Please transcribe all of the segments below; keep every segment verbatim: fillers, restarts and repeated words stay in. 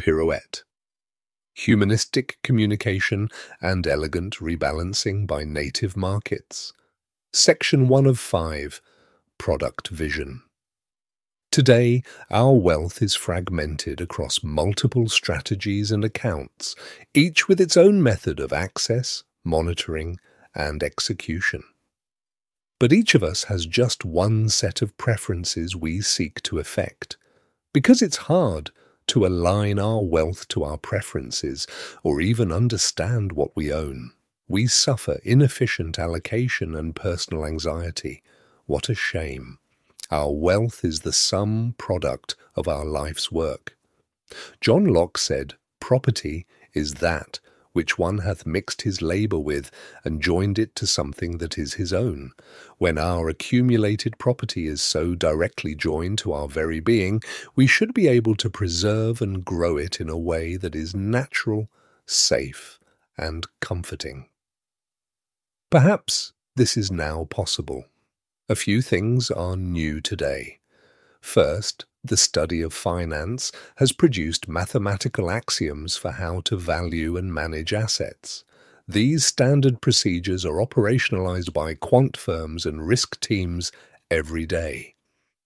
Pirouette. Humanistic communication and elegant rebalancing by native markets. Section one of five, Product Vision. Today, our wealth is fragmented across multiple strategies and accounts, each with its own method of access, monitoring, and execution. But each of us has just one set of preferences we seek to effect. Because it's hard to align our wealth to our preferences or even understand what we own, we suffer inefficient allocation and personal anxiety. What a shame. Our wealth is the sum product of our life's work. John Locke said, "Property is that which one hath mixed his labour with, and joined it to something that is his own." When our accumulated property is so directly joined to our very being, we should be able to preserve and grow it in a way that is natural, safe, and comforting. Perhaps this is now possible. A few things are new today. First, the study of finance has produced mathematical axioms for how to value and manage assets. These standard procedures are operationalized by quant firms and risk teams every day.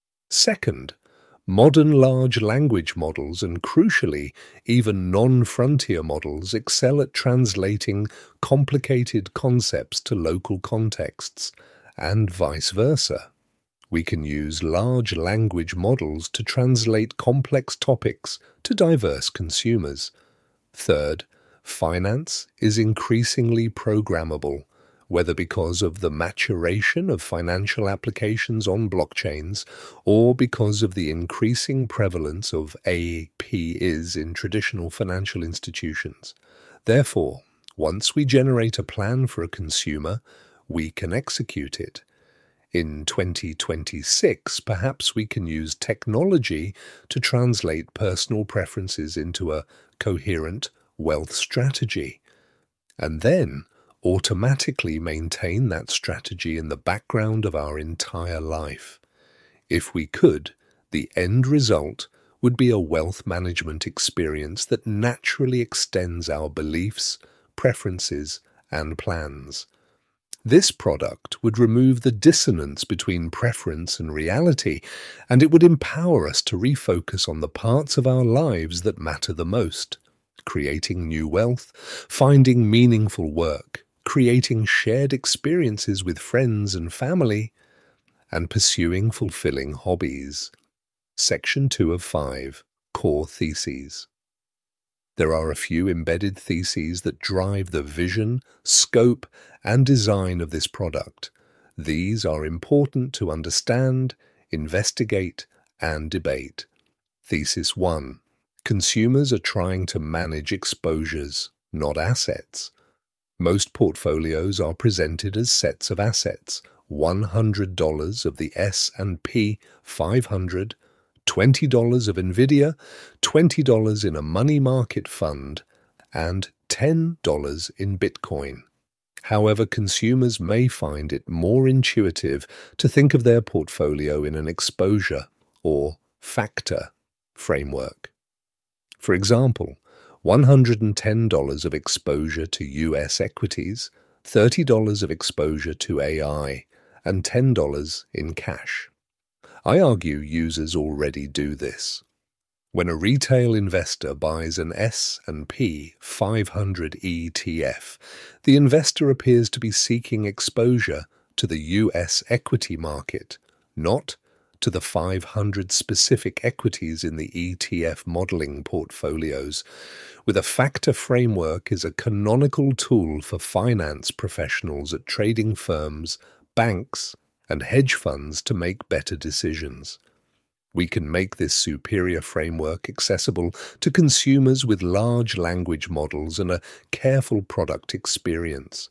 Second, modern large language models and, crucially, even non-frontier models excel at translating complicated concepts to local contexts, and vice versa. We can use large language models to translate complex topics to diverse consumers. Third, finance is increasingly programmable, whether because of the maturation of financial applications on blockchains or because of the increasing prevalence of A P Is in traditional financial institutions. Therefore, once we generate a plan for a consumer, we can execute it. In twenty twenty-six, perhaps we can use technology to translate personal preferences into a coherent wealth strategy, and then automatically maintain that strategy in the background of our entire life. If we could, the end result would be a wealth management experience that naturally extends our beliefs, preferences, and plans. This product would remove the dissonance between preference and reality, and it would empower us to refocus on the parts of our lives that matter the most, creating new wealth, finding meaningful work, creating shared experiences with friends and family, and pursuing fulfilling hobbies. Section two of five, Core Theses. There are a few embedded theses that drive the vision, scope, and design of this product. These are important to understand, investigate, and debate. Thesis one. Consumers are trying to manage exposures, not assets. Most portfolios are presented as sets of assets: one hundred dollars of the S and P five hundred, twenty dollars of NVIDIA, twenty dollars in a money market fund, and ten dollars in Bitcoin. However, consumers may find it more intuitive to think of their portfolio in an exposure or factor framework. For example, one hundred ten dollars of exposure to U S equities, thirty dollars of exposure to A I, and ten dollars in cash. I argue users already do this. When a retail investor buys an S and P five hundred E T F, the investor appears to be seeking exposure to the U S equity market, not to the five hundred specific equities in the E T F modeling portfolios. With a factor framework is a canonical tool for finance professionals at trading firms, banks, and hedge funds to make better decisions. We can make this superior framework accessible to consumers with large language models and a careful product experience.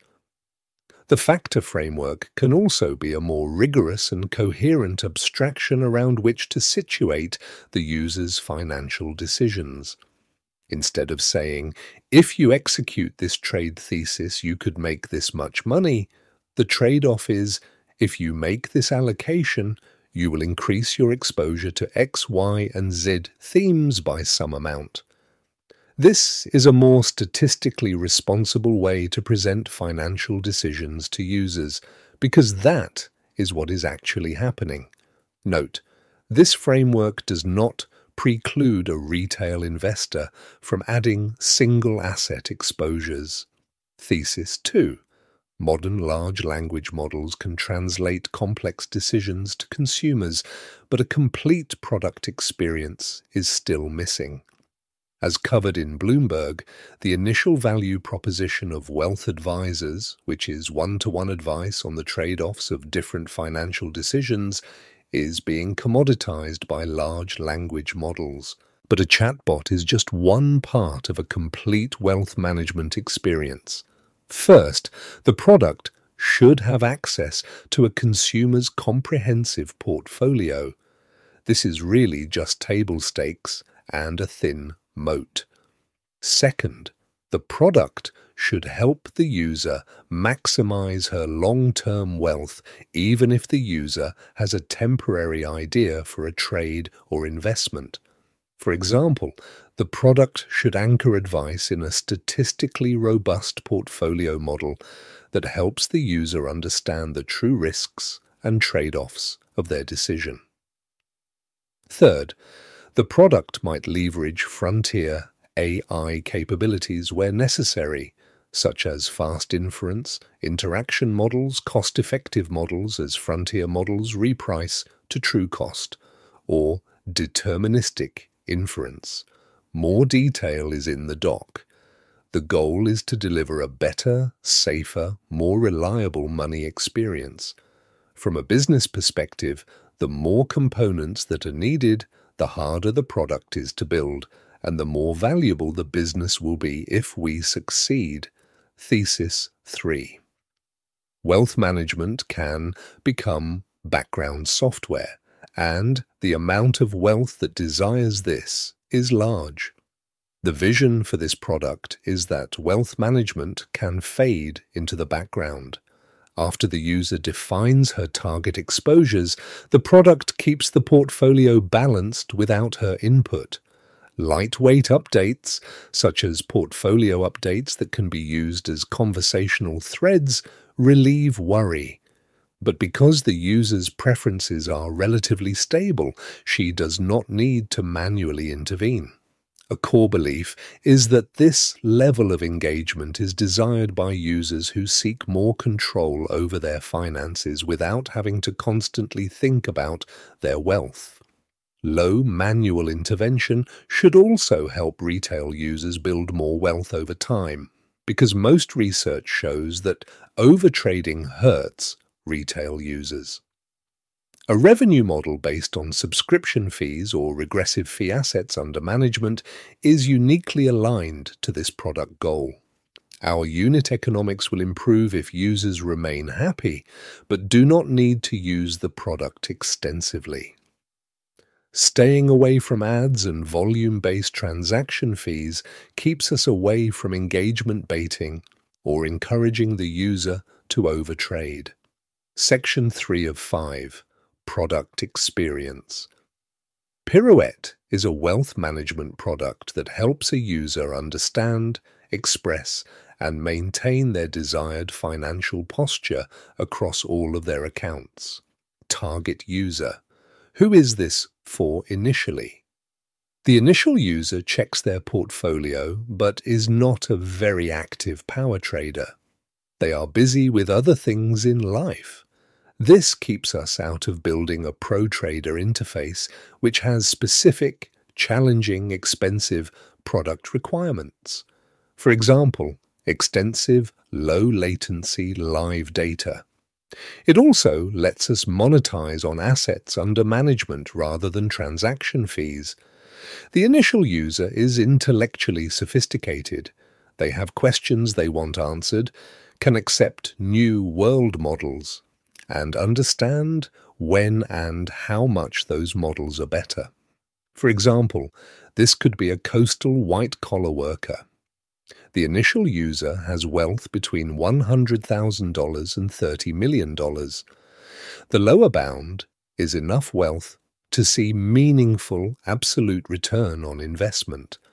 The factor framework can also be a more rigorous and coherent abstraction around which to situate the user's financial decisions. Instead of saying, "If you execute this trade thesis, you could make this much money," the trade-off is, "If you make this allocation, you will increase your exposure to X, Y, and Z themes by some amount." This is a more statistically responsible way to present financial decisions to users, because that is what is actually happening. Note, this framework does not preclude a retail investor from adding single asset exposures. Thesis two. Modern large language models can translate complex decisions to consumers, but a complete product experience is still missing. As covered in Bloomberg, the initial value proposition of wealth advisors, which is one-to-one advice on the trade-offs of different financial decisions, is being commoditized by large language models. But a chatbot is just one part of a complete wealth management experience. First, the product should have access to a consumer's comprehensive portfolio. This is really just table stakes and a thin moat. Second, the product should help the user maximize her long-term wealth, even if the user has a temporary idea for a trade or investment. For example, the product should anchor advice in a statistically robust portfolio model that helps the user understand the true risks and trade-offs of their decision. Third, the product might leverage frontier A I capabilities where necessary, such as fast inference, interaction models, cost-effective models as frontier models reprice to true cost, or deterministic inference. More detail is in the doc. The goal is to deliver a better, safer, more reliable money experience. From a business perspective, the more components that are needed, the harder the product is to build, and the more valuable the business will be if we succeed. Thesis three. Wealth management can become background software, and the amount of wealth that desires this is large. The vision for this product is that wealth management can fade into the background. After the user defines her target exposures, the product keeps the portfolio balanced without her input. Lightweight updates, such as portfolio updates that can be used as conversational threads, relieve worry. But because the user's preferences are relatively stable, she does not need to manually intervene. A core belief is that this level of engagement is desired by users who seek more control over their finances without having to constantly think about their wealth. Low manual intervention should also help retail users build more wealth over time, because most research shows that overtrading hurts retail users. A revenue model based on subscription fees or regressive fee assets under management is uniquely aligned to this product goal. Our unit economics will improve if users remain happy, but do not need to use the product extensively. Staying away from ads and volume-based transaction fees keeps us away from engagement baiting or encouraging the user to overtrade. Section three of five. Product experience. Pirouette is a wealth management product that helps a user understand, express, and maintain their desired financial posture across all of their accounts. Target user. Who is this for initially? The initial user checks their portfolio but is not a very active power trader. They are busy with other things in life. This keeps us out of building a pro-trader interface which has specific, challenging, expensive product requirements. For example, extensive, low-latency live data. It also lets us monetize on assets under management rather than transaction fees. The initial user is intellectually sophisticated. They have questions they want answered, can accept new world models, and understand when and how much those models are better. For example, this could be a coastal white-collar worker. The initial user has wealth between one hundred thousand dollars and thirty million dollars. The lower bound is enough wealth to see meaningful absolute return on investment.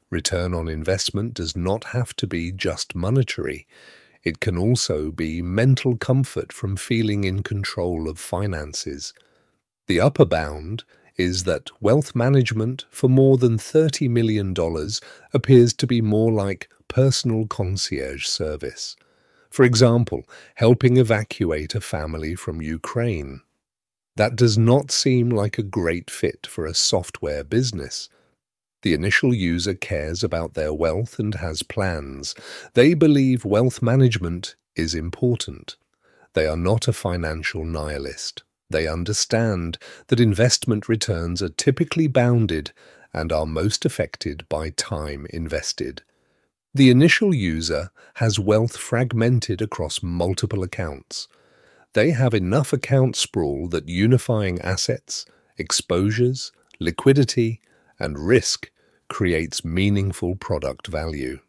Return on investment does not have to be just monetary. It can also be mental comfort from feeling in control of finances. The upper bound is that wealth management for more than thirty million dollars appears to be more like personal concierge service. For example, helping evacuate a family from Ukraine. That does not seem like a great fit for a software business. The initial user cares about their wealth and has plans. They believe wealth management is important. They are not a financial nihilist. They understand that investment returns are typically bounded and are most affected by time invested. The initial user has wealth fragmented across multiple accounts. They have enough account sprawl that unifying assets, exposures, liquidity, and risk creates meaningful product value.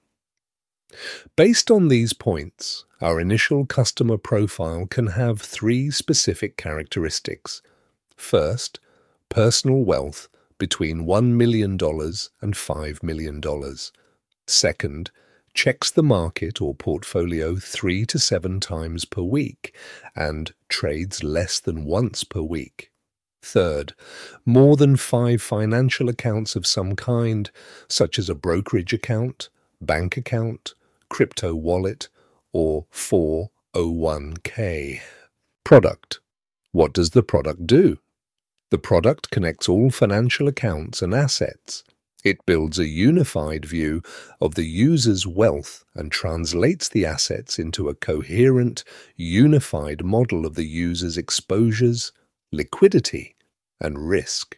Based on these points, our initial customer profile can have three specific characteristics. First, personal wealth between one million dollars and five million dollars. Second, checks the market or portfolio three to seven times per week and trades less than once per week. Third, more than five financial accounts of some kind, such as a brokerage account, bank account, crypto wallet, or four oh one k. Product. What does the product do? The product connects all financial accounts and assets. It builds a unified view of the user's wealth and translates the assets into a coherent, unified model of the user's exposures, liquidity, and risk.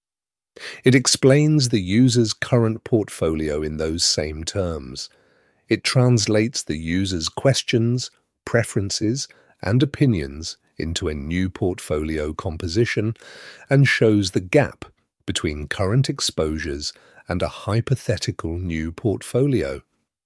It explains the user's current portfolio in those same terms. It translates the user's questions, preferences, and opinions into a new portfolio composition and shows the gap between current exposures and a hypothetical new portfolio.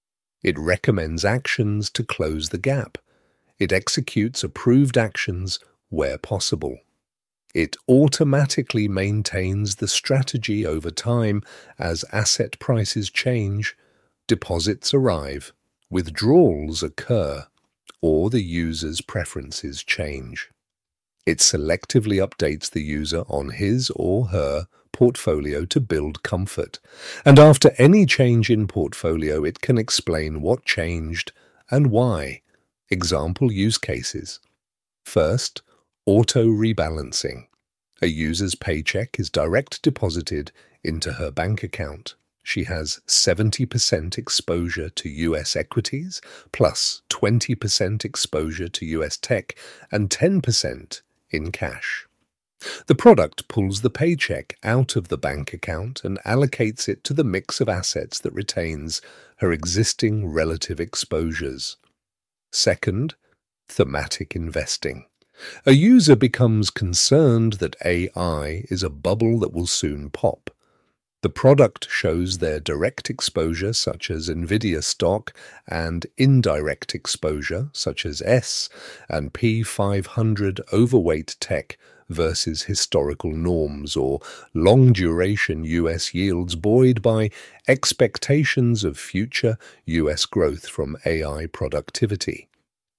It recommends actions to close the gap. It executes approved actions where possible. It automatically maintains the strategy over time as asset prices change, deposits arrive, withdrawals occur, or the user's preferences change. It selectively updates the user on his or her portfolio to build comfort, and after any change in portfolio it can explain what changed and why. Example use cases. First, auto-rebalancing. A user's paycheck is direct deposited into her bank account. She has seventy percent exposure to U S equities, plus twenty percent exposure to U S tech, and ten percent in cash. The product pulls the paycheck out of the bank account and allocates it to the mix of assets that retains her existing relative exposures. Second, thematic investing. A user becomes concerned that A I is a bubble that will soon pop. The product shows their direct exposure, such as Nvidia stock, and indirect exposure, such as S and P five hundred overweight tech versus historical norms, or long-duration U S yields buoyed by expectations of future U S growth from A I productivity.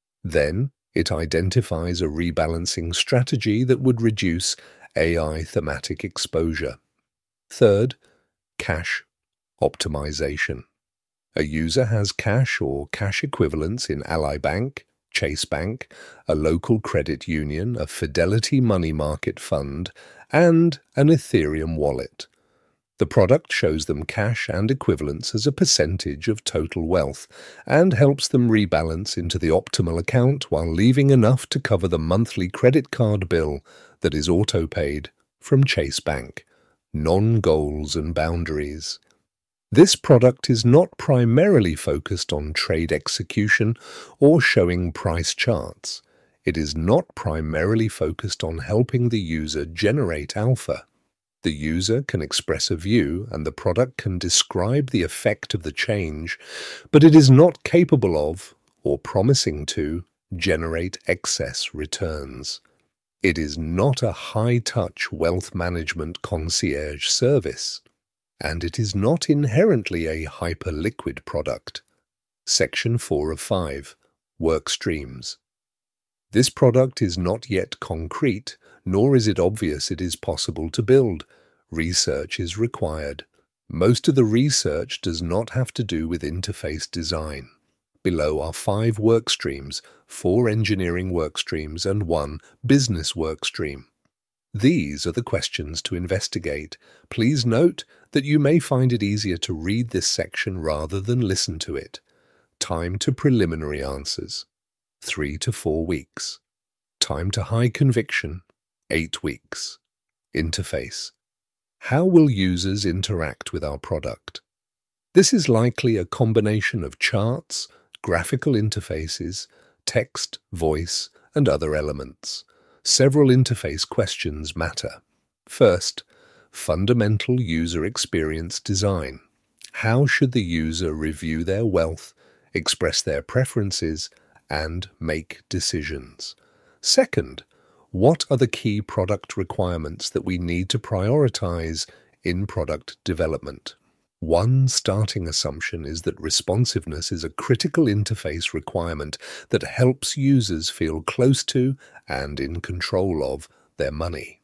Then, it identifies a rebalancing strategy that would reduce A I thematic exposure. Third, cash optimization. A user has cash or cash equivalents in Ally Bank, Chase Bank, a local credit union, a Fidelity money market fund, and an Ethereum wallet. The product shows them cash and equivalents as a percentage of total wealth and helps them rebalance into the optimal account while leaving enough to cover the monthly credit card bill that is auto-paid from Chase Bank. Non-goals and boundaries. This product is not primarily focused on trade execution or showing price charts. It is not primarily focused on helping the user generate alpha. The user can express a view and the product can describe the effect of the change, but it is not capable of, or promising to, generate excess returns. It is not a high-touch wealth management concierge service. and it is not inherently a hyperliquid product. Section four of five. Work streams. This product is not yet concrete, nor is it obvious it is possible to build. Research is required. Most of the research does not have to do with interface design. Below are five work streams, four engineering work streams, and one business work stream. These are the questions to investigate. Please note that you may find it easier to read this section rather than listen to it. Time to preliminary answers, three to four weeks. Time to high conviction, eight weeks. Interface. How will users interact with our product? This is likely a combination of charts, graphical interfaces, text, voice, and other elements. Several interface questions matter. First, fundamental user experience design. How should the user review their wealth, express their preferences, and make decisions? Second, what are the key product requirements that we need to prioritize in product development? One starting assumption is that responsiveness is a critical interface requirement that helps users feel close to and in control of their money.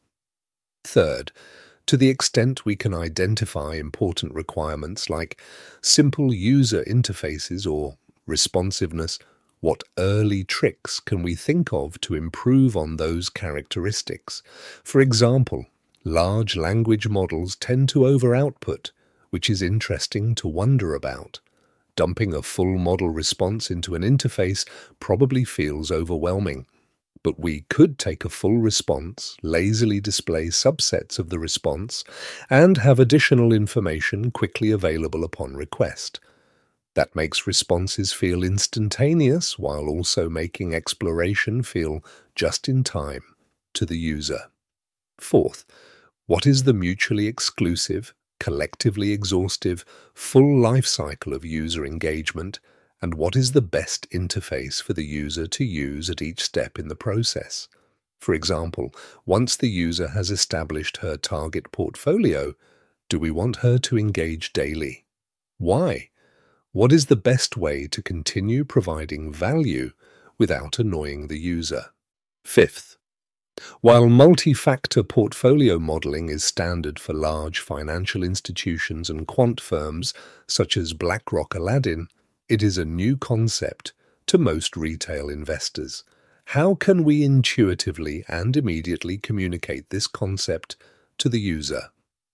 Third, to the extent we can identify important requirements like simple user interfaces or responsiveness, what early tricks can we think of to improve on those characteristics? For example, large language models tend to over-output, which is interesting to wonder about. Dumping a full model response into an interface probably feels overwhelming. But we could take a full response, lazily display subsets of the response, and have additional information quickly available upon request. That makes responses feel instantaneous while also making exploration feel just in time to the user. Fourth, what is the mutually exclusive, collectively exhaustive, full life cycle of user engagement, and what is the best interface for the user to use at each step in the process? For example, once the user has established her target portfolio, do we want her to engage daily? Why? What is the best way to continue providing value without annoying the user? Fifth, while multi-factor portfolio modeling is standard for large financial institutions and quant firms such as BlackRock Aladdin, it is a new concept to most retail investors. How can we intuitively and immediately communicate this concept to the user?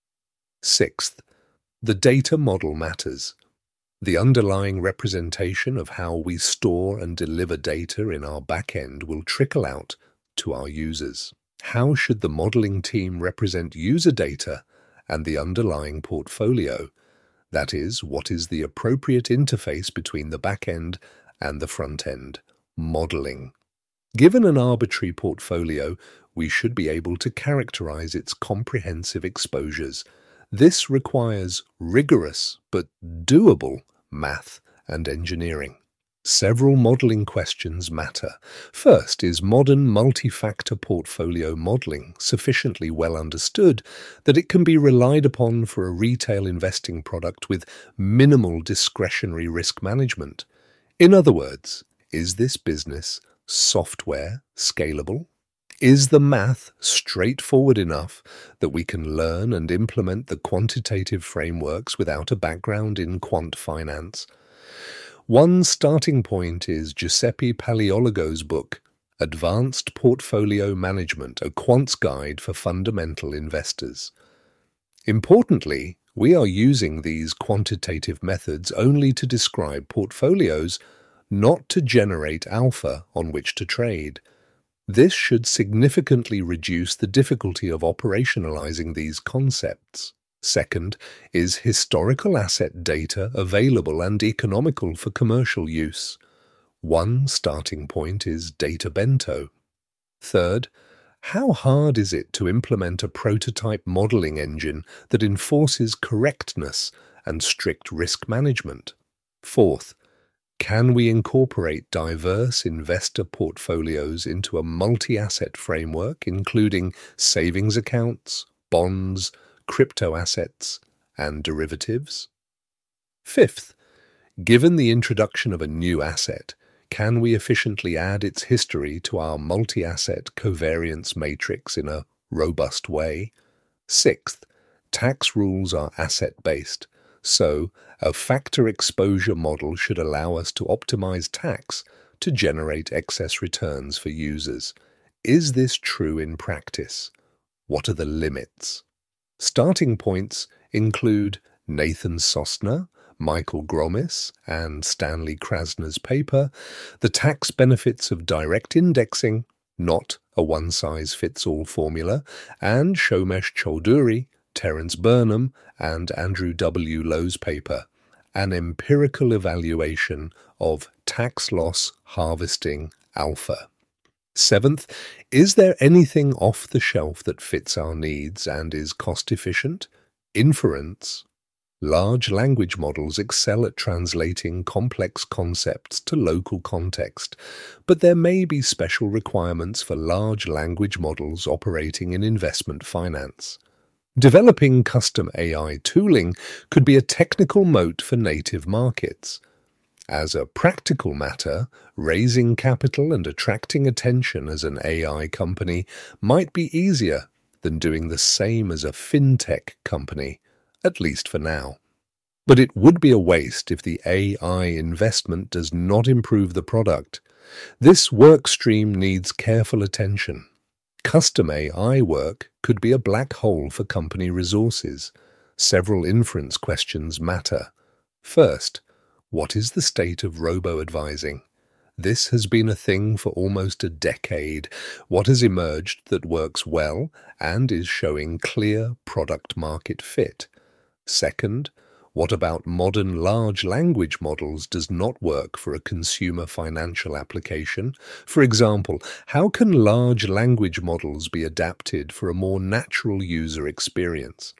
Sixth, the data model matters. The underlying representation of how we store and deliver data in our backend will trickle out to our users. How should the modeling team represent user data and the underlying portfolio? That is, what is the appropriate interface between the backend and the front end? Modeling. Given an arbitrary portfolio, we should be able to characterize its comprehensive exposures. This requires rigorous but doable math and engineering. Several modeling questions matter. First, is modern multi-factor portfolio modeling sufficiently well understood that it can be relied upon for a retail investing product with minimal discretionary risk management? In other words, is this business software scalable? Is the math straightforward enough that we can learn and implement the quantitative frameworks without a background in quant finance? One starting point is Giuseppe Paleologo's book, Advanced Portfolio Management, a Quant's Guide for Fundamental Investors. Importantly, we are using these quantitative methods only to describe portfolios, not to generate alpha on which to trade. This should significantly reduce the difficulty of operationalizing these concepts. Second, is historical asset data available and economical for commercial use? One starting point is Data Bento. Third, how hard is it to implement a prototype modeling engine that enforces correctness and strict risk management? Fourth, can we incorporate diverse investor portfolios into a multi-asset framework, including savings accounts, bonds, crypto assets, and derivatives? Fifth, given the introduction of a new asset, can we efficiently add its history to our multi-asset covariance matrix in a robust way? Sixth, tax rules are asset-based, so a factor exposure model should allow us to optimize tax to generate excess returns for users. Is this true in practice? What are the limits? Starting points include Nathan Sosner, Michael Gromis, and Stanley Krasner's paper, The Tax Benefits of Direct Indexing, Not a One-Size-Fits-All Formula, and Shomesh Chaudhuri, Terence Burnham, and Andrew W. Lowe's paper, An Empirical Evaluation of Tax Loss Harvesting Alpha. Seventh, is there anything off the shelf that fits our needs and is cost-efficient? Inference. Large language models excel at translating complex concepts to local context, but there may be special requirements for large language models operating in investment finance. Developing custom A I tooling could be a technical moat for native markets. As a practical matter, raising capital and attracting attention as an A I company might be easier than doing the same as a fintech company, at least for now. But it would be a waste if the A I investment does not improve the product. This work stream needs careful attention. Custom A I work could be a black hole for company resources. Several inference questions matter. First, what is the state of robo-advising? This has been a thing for almost a decade. What has emerged that works well and is showing clear product-market fit? Second, what about modern large language models does not work for a consumer financial application? For example, how can large language models be adapted for a more natural user experience?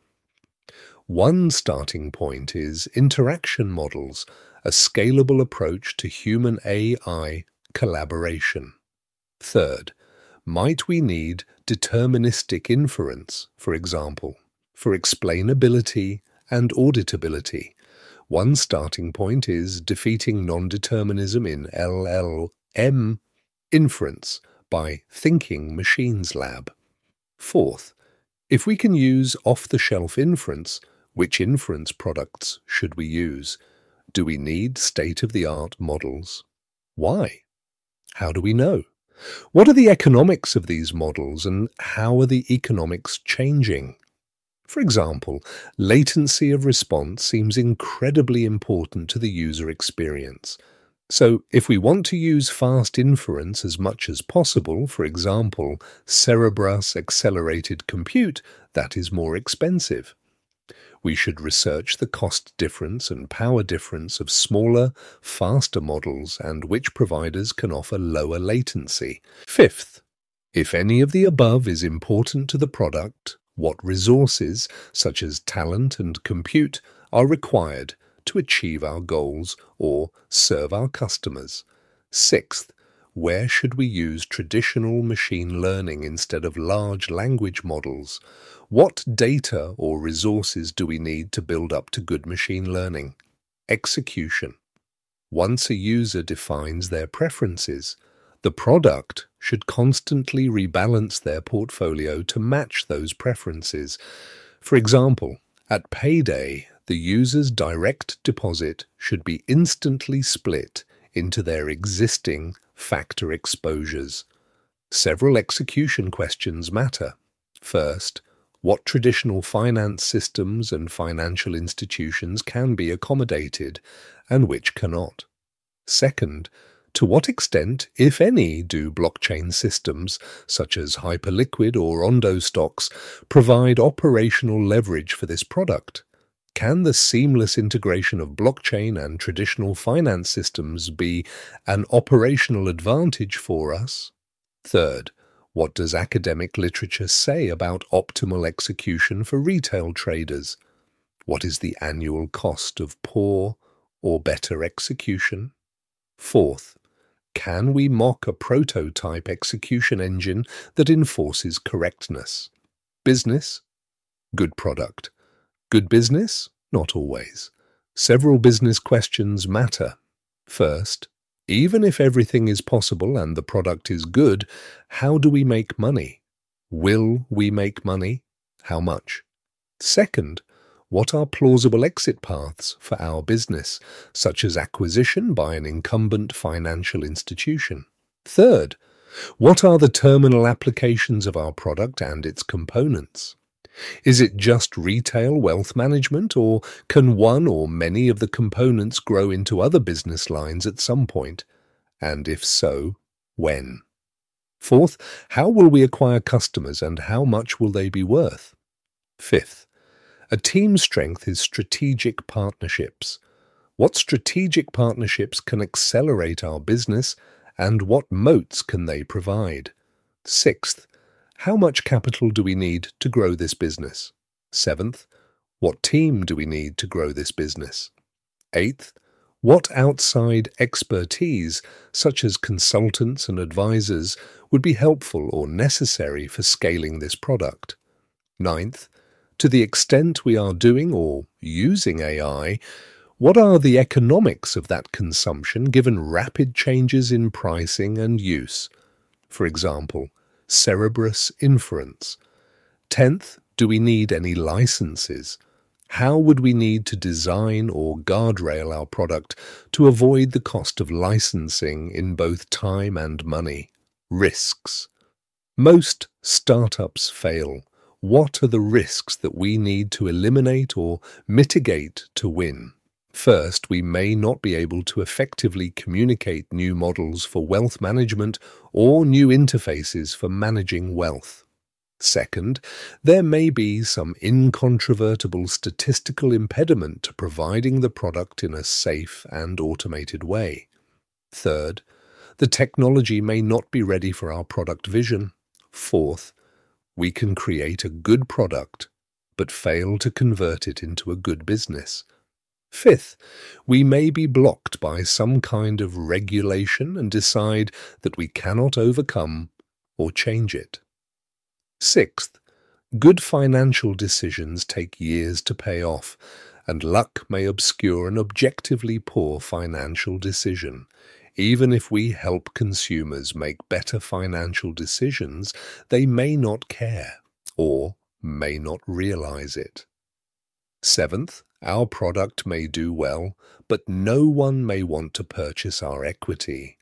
One starting point is interaction models, a scalable approach to human A I collaboration. Third, might we need deterministic inference, for example, for explainability and auditability? One starting point is defeating non-determinism in L L M inference by Thinking Machines Lab. Fourth, if we can use off-the-shelf inference, which inference products should we use? Do we need state-of-the-art models? Why? How do we know? What are the economics of these models and how are the economics changing? For example, latency of response seems incredibly important to the user experience. So if we want to use fast inference as much as possible, for example, Cerebras accelerated compute, that is more expensive. We should research the cost difference and power difference of smaller, faster models and which providers can offer lower latency. Fifth, if any of the above is important to the product, what resources, such as talent and compute, are required to achieve our goals or serve our customers? Sixth, where should we use traditional machine learning instead of large language models? What data or resources do we need to build up to good machine learning? Execution. Once a user defines their preferences, the product should constantly rebalance their portfolio to match those preferences. For example, at payday, the user's direct deposit should be instantly split into their existing factor exposures. Several execution questions matter. First, what traditional finance systems and financial institutions can be accommodated and which cannot? Second, to what extent, if any, do blockchain systems, such as Hyperliquid or Ondo stocks, provide operational leverage for this product? Can the seamless integration of blockchain and traditional finance systems be an operational advantage for us? Third, what does academic literature say about optimal execution for retail traders? What is the annual cost of poor or better execution? Fourth, can we mock a prototype execution engine that enforces correctness? Business? Good product. Good business? Not always. Several business questions matter. First, even if everything is possible and the product is good, how do we make money? Will we make money? How much? Second, what are plausible exit paths for our business, such as acquisition by an incumbent financial institution? Third, what are the terminal applications of our product and its components? Is it just retail wealth management, or can one or many of the components grow into other business lines at some point? And if so, when? Fourth, how will we acquire customers and how much will they be worth? Fifth, a team's strength is strategic partnerships. What strategic partnerships can accelerate our business, and what moats can they provide? Sixth, how much capital do we need to grow this business? Seventh, what team do we need to grow this business? Eighth, what outside expertise, such as consultants and advisors, would be helpful or necessary for scaling this product? Ninth, to the extent we are doing or using A I, what are the economics of that consumption given rapid changes in pricing and use? For example, Cerebrus inference. Tenth, do we need any licenses? How would we need to design or guardrail our product to avoid the cost of licensing in both time and money? Risks. Most startups fail. What are the risks that we need to eliminate or mitigate to win? First, we may not be able to effectively communicate new models for wealth management or new interfaces for managing wealth. Second, there may be some incontrovertible statistical impediment to providing the product in a safe and automated way. Third, the technology may not be ready for our product vision. Fourth, we can create a good product, but fail to convert it into a good business. Fifth, we may be blocked by some kind of regulation and decide that we cannot overcome or change it. Sixth, good financial decisions take years to pay off, and luck may obscure an objectively poor financial decision. Even if we help consumers make better financial decisions, they may not care or may not realize it. Seventh, our product may do well, but no one may want to purchase our equity.